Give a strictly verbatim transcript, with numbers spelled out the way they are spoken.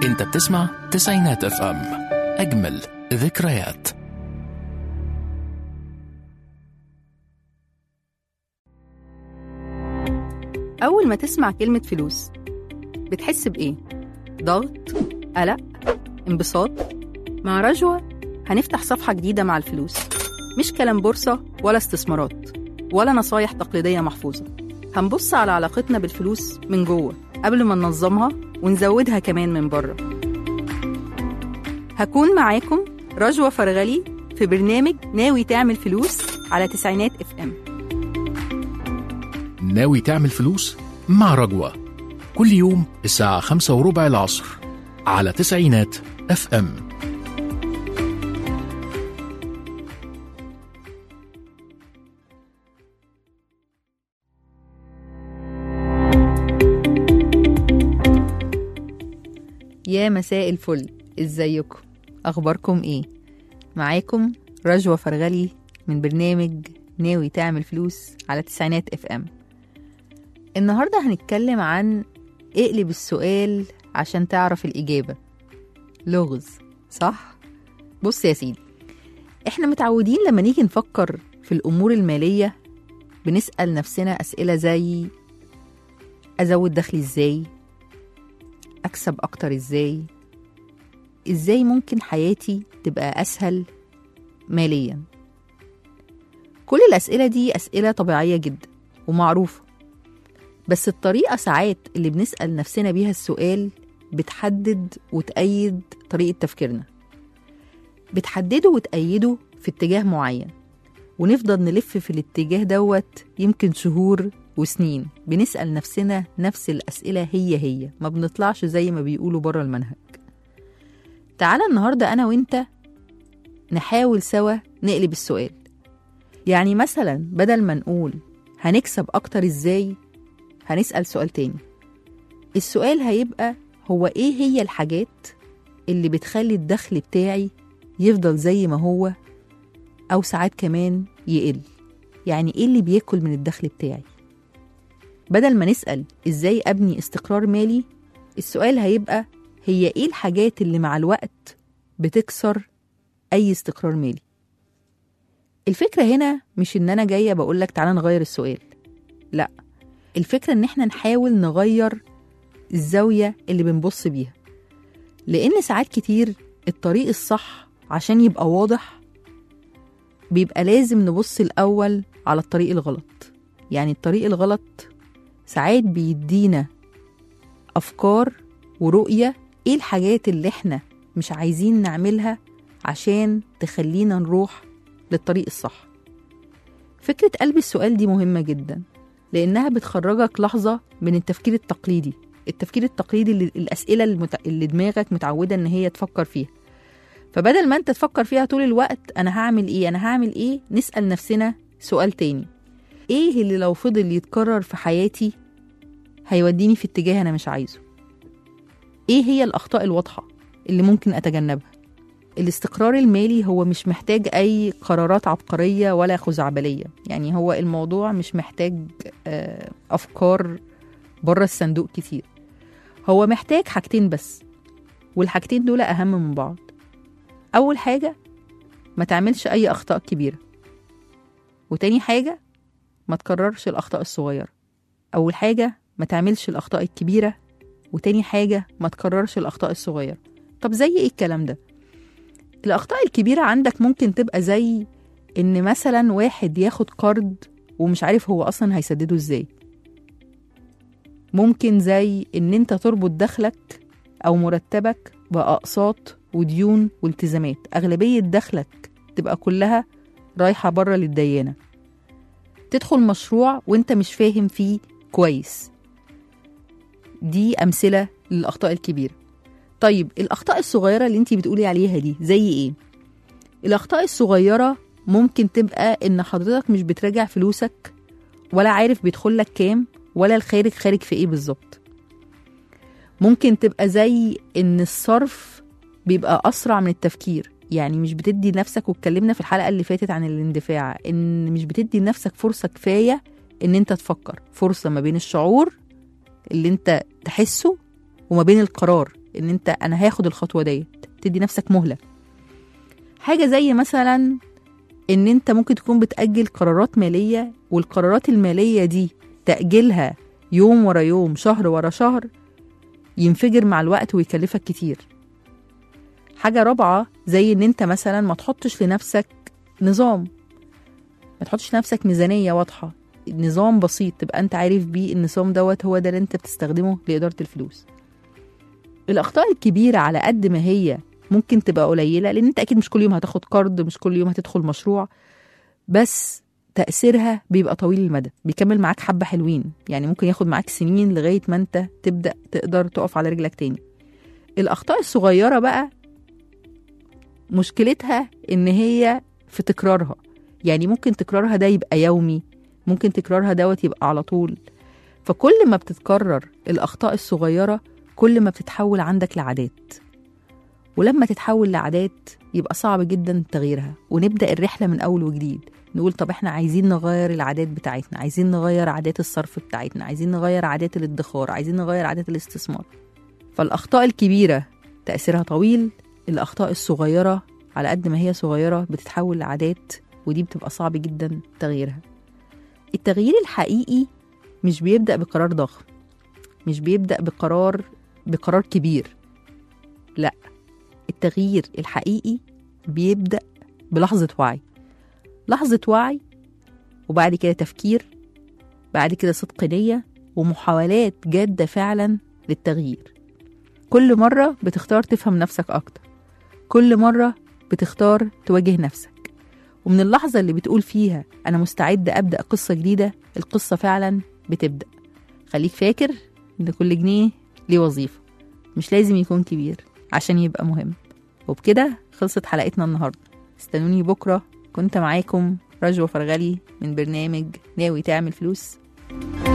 انت بتسمع تسعينات اف ام، اجمل ذكريات. أول ما تسمع كلمة فلوس بتحس بإيه؟ ضغط؟ قلق؟ انبساط؟ مع رجوة هنفتح صفحة جديدة مع الفلوس، مش كلام بورصة ولا استثمارات ولا نصايح تقليدية محفوظة. هنبص على علاقتنا بالفلوس من جوه قبل ما ننظمها ونزودها كمان من بره. هكون معاكم رجوة فرغلي في برنامج ناوي تعمل فلوس على تسعينات اف ام. ناوي تعمل فلوس مع رجوة، كل يوم الساعة خمسة وربع العصر على تسعينات اف ام. يا مساء الفل، ازيكم؟ اخباركم ايه؟ معاكم رجوة فرغلي من برنامج ناوي تعمل فلوس على تسعينات اف ام. النهاردة هنتكلم عن اقلب السؤال عشان تعرف الإجابة. لغز، صح؟ بص يا سيدي، احنا متعودين لما نيجي نفكر في الأمور المالية بنسأل نفسنا أسئلة زي أزود دخلي ازاي؟ أكسب أكتر ازاي؟ ازاي ممكن حياتي تبقى أسهل ماليا؟ كل الأسئلة دي أسئلة طبيعية جدا ومعروفة، بس الطريقة ساعات اللي بنسأل نفسنا بيها السؤال بتحدد وتأيد طريقة تفكيرنا، بتحدده وتأيده في اتجاه معين، ونفضل نلف في الاتجاه دوت يمكن شهور وسنين بنسأل نفسنا نفس الأسئلة هي هي، ما بنطلعش زي ما بيقولوا بره المنهج. تعالى النهاردة أنا وإنت نحاول سوا نقلب السؤال. يعني مثلا بدل ما نقول هنكسب أكتر إزاي، هنسأل سؤال تاني. السؤال هيبقى هو إيه هي الحاجات اللي بتخلي الدخل بتاعي يفضل زي ما هو أو ساعات كمان يقل؟ يعني إيه اللي بياكل من الدخل بتاعي؟ بدل ما نسأل إزاي أبني استقرار مالي، السؤال هيبقى هي إيه الحاجات اللي مع الوقت بتكسر أي استقرار مالي؟ الفكرة هنا مش إن أنا جاية بقولك تعالى نغير السؤال، لأ، الفكرة إن إحنا نحاول نغير الزاوية اللي بنبص بيها، لأن ساعات كتير الطريق الصح عشان يبقى واضح بيبقى لازم نبص الأول على الطريق الغلط. يعني الطريق الغلط ساعات بيدينا أفكار ورؤية إيه الحاجات اللي إحنا مش عايزين نعملها عشان تخلينا نروح للطريق الصح. فكرة قلب السؤال دي مهمة جدا، لأنها بتخرجك لحظة من التفكير التقليدي التفكير التقليدي اللي الأسئلة المت... اللي دماغك متعودة إن هي تفكر فيها. فبدل ما أنت تفكر فيها طول الوقت أنا هعمل إيه أنا هعمل إيه نسأل نفسنا سؤال تاني: إيه اللي لو فضل يتكرر في حياتي هيوديني في اتجاه أنا مش عايزه؟ إيه هي الأخطاء الواضحة اللي ممكن أتجنبها؟ الاستقرار المالي هو مش محتاج أي قرارات عبقرية ولا خزعبلية. يعني هو الموضوع مش محتاج أفكار بره الصندوق كتير، هو محتاج حاجتين بس، والحاجتين دول أهم من بعض. أول حاجة ما تعملش أي أخطاء كبيرة، وتاني حاجة ما تكررش الأخطاء الصغيرة. أول حاجة ما تعملش الأخطاء الكبيرة، وتاني حاجة ما تكررش الأخطاء الصغيرة. طب زي إيه الكلام ده؟ الأخطاء الكبيرة عندك ممكن تبقى زي إن مثلا واحد ياخد قرض ومش عارف هو أصلا هيسدده إزاي. ممكن زي إن أنت تربط دخلك أو مرتبك بأقساط وديون والتزامات، أغلبية دخلك تبقى كلها رايحة بره للديانة. تدخل مشروع وانت مش فاهم فيه كويس. دي أمثلة للأخطاء الكبيرة. طيب الأخطاء الصغيرة اللي انتي بتقولي عليها دي زي ايه؟ الأخطاء الصغيرة ممكن تبقى إن حضرتك مش بتراجع فلوسك ولا عارف بيدخلك كام ولا الخارج خارج في ايه بالظبط. ممكن تبقى زي إن الصرف بيبقى أسرع من التفكير، يعني مش بتدي نفسك، واتكلمنا في الحلقة اللي فاتت عن الاندفاع، إن مش بتدي لنفسك فرصة كفاية إن انت تفكر، فرصة ما بين الشعور اللي انت تحسه وما بين القرار ان انت انا هاخد الخطوة دي، تدي نفسك مهلة. حاجة زي مثلا ان انت ممكن تكون بتأجل قرارات مالية، والقرارات المالية دي تأجيلها يوم ورا يوم، شهر ورا شهر، ينفجر مع الوقت ويكلفك كتير. حاجة رابعة زي ان انت مثلا ما تحطش لنفسك نظام، ما تحطش لنفسك ميزانية واضحة، نظام بسيط تبقى انت عارف بيه النظام دوت هو ده اللي انت بتستخدمه لإدارة الفلوس. الأخطاء الكبيرة على قد ما هي ممكن تبقى قليلة، لأن انت أكيد مش كل يوم هتاخد قرض، مش كل يوم هتدخل مشروع، بس تأثيرها بيبقى طويل المدى، بيكمل معاك حبة حلوين، يعني ممكن ياخد معاك سنين لغاية ما انت تبدأ تقدر تقف على رجلك تاني. الأخطاء الصغيرة بقى مشكلتها إن هي في تكرارها، يعني ممكن تكرارها ده يبقى يومي، ممكن تكرارها دوت يبقى على طول. فكل ما بتتكرر الأخطاء الصغيرة كل ما بتتحول عندك لعادات، ولما تتحول لعادات يبقى صعب جدا تغييرها، ونبدأ الرحلة من أول وجديد. نقول طب احنا عايزين نغير العادات بتاعتنا، عايزين نغير عادات الصرف بتاعتنا، عايزين نغير عادات الادخار، عايزين نغير عادات الاستثمار. فالأخطاء الكبيرة تأثيرها طويل، الأخطاء الصغيرة على قد ما هي صغيرة بتتحول لعادات، ودي بتبقى صعب جدا تغييرها. التغيير الحقيقي مش بيبدأ بقرار ضخم، مش بيبدأ بقرار بقرار كبير، لا، التغيير الحقيقي بيبدأ بلحظة وعي، لحظة وعي، وبعد كده تفكير، بعد كده صدق نية، ومحاولات جادة فعلا للتغيير. كل مرة بتختار تفهم نفسك أكتر، كل مرة بتختار تواجه نفسك، ومن اللحظة اللي بتقول فيها أنا مستعد أبدأ قصة جديدة، القصة فعلا بتبدأ. خليك فاكر إن كل جنيه ليه وظيفة، مش لازم يكون كبير عشان يبقى مهم. وبكده خلصت حلقتنا النهاردة، استنوني بكرة. كنت معاكم رجوة فرغلي من برنامج ناوي تعمل فلوس.